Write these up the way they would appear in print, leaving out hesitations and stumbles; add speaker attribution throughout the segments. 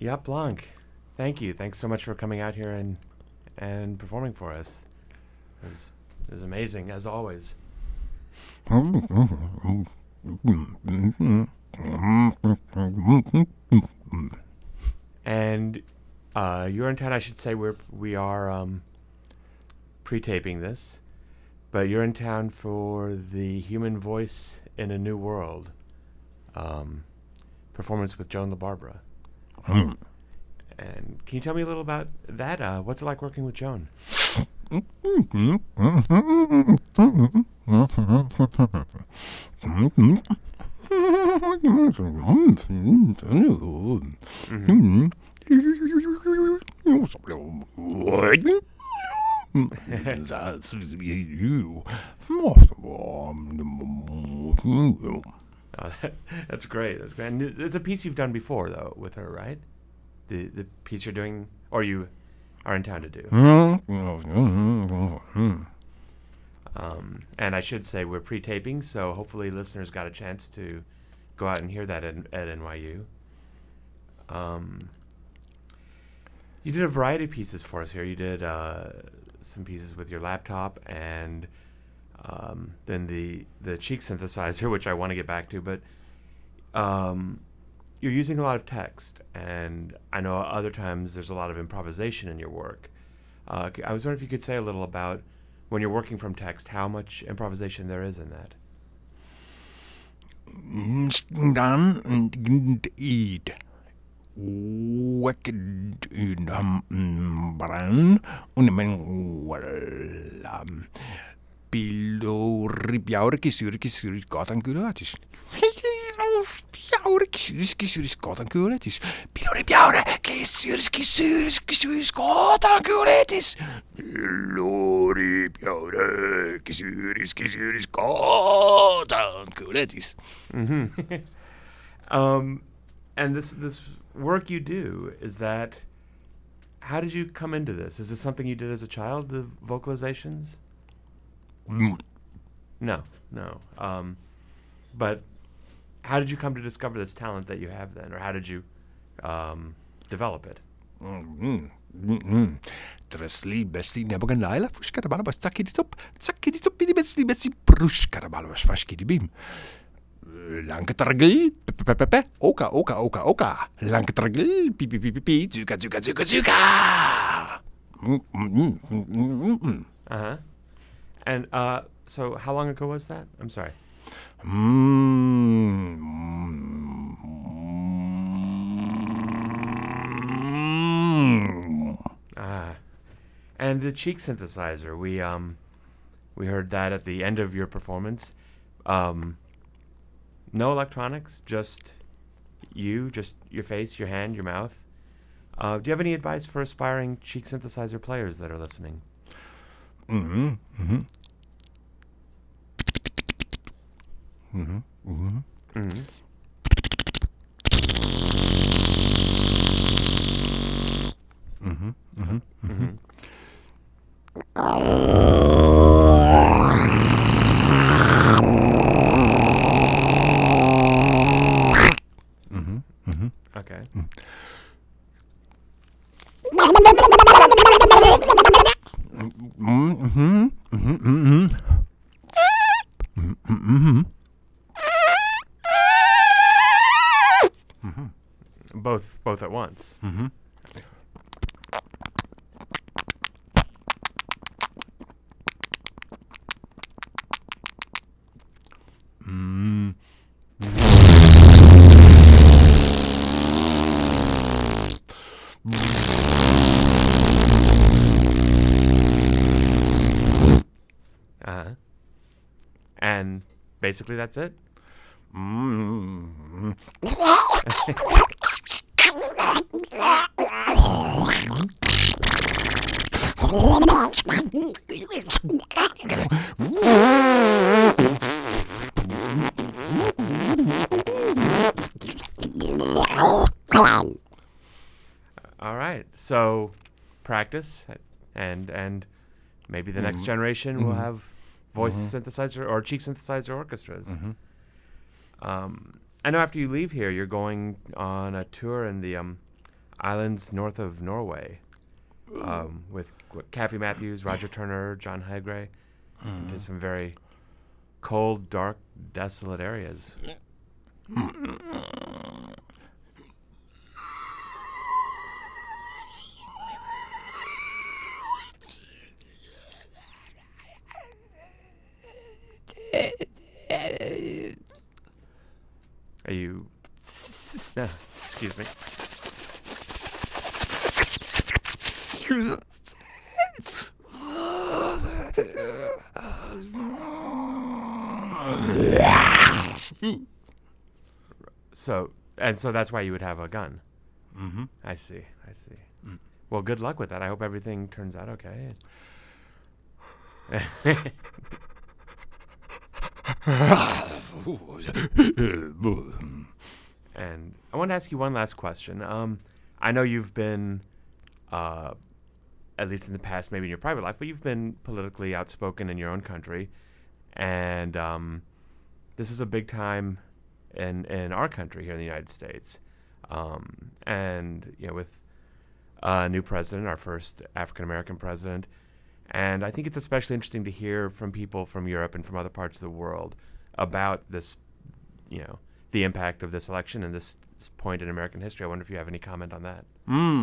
Speaker 1: Jaap Blanc, thank you. Thanks so much for coming out here and performing for us. It was amazing, as always. And you're in town. I should say we are pre-taping this, but you're in town for the Human Voice in a New World performance with Joan LaBarbera. And can you tell me a little about that? What's it like working with Joan? That's great. That's great. And it's a piece you've done before, though, with her, right? The piece you're doing, or you are in town to do. And I should say we're pre-taping, so hopefully listeners got a chance to go out and hear that at NYU. You did a variety of pieces for us here. You did some pieces with your laptop, and then the cheek synthesizer, which I want to get back to, but you're using a lot of text, and I know other times there's a lot of improvisation in your work. I was wondering if you could say a little about when you're working from text, how much improvisation there is in that. And this work you do, is that, how did you come into this? Is this something you did as a child, the vocalizations? No. But how did you come to discover this talent that you have then, or how did you develop it? Uh-huh. And so how long ago was that? I'm sorry. And the cheek synthesizer, we heard that at the end of your performance. No electronics, just you, just your face, your hand, your mouth. Do you have any advice for aspiring cheek synthesizer players that are listening? Okay. Both at once. And basically that's it. All right. So practice, and maybe the next generation will have voice synthesizer or cheek synthesizer orchestras. I know after you leave here, you're going on a tour in the islands north of Norway, with Kathy Matthews, Roger Turner, John Hagray, into some very cold, dark, desolate areas. Are you... No, excuse me. So that's why you would have a gun.
Speaker 2: Mm-hmm.
Speaker 1: I see. Well, good luck with that. I hope everything turns out okay. And I want to ask you one last question. I know you've been, at least in the past, maybe in your private life, but you've been politically outspoken in your own country. And this is a big time in our country here in the United States. And, with a new president, our first African-American president. And I think it's especially interesting to hear from people from Europe and from other parts of the world about this, the impact of this election and this point in American history. I wonder if you have any comment on that.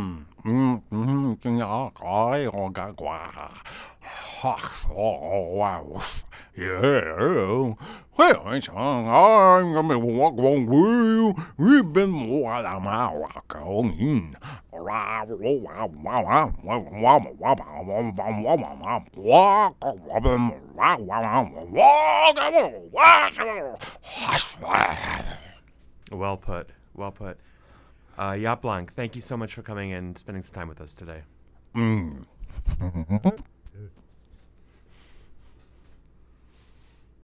Speaker 1: Well put. Jaap Blank, thank you so much for coming and spending some time with us today.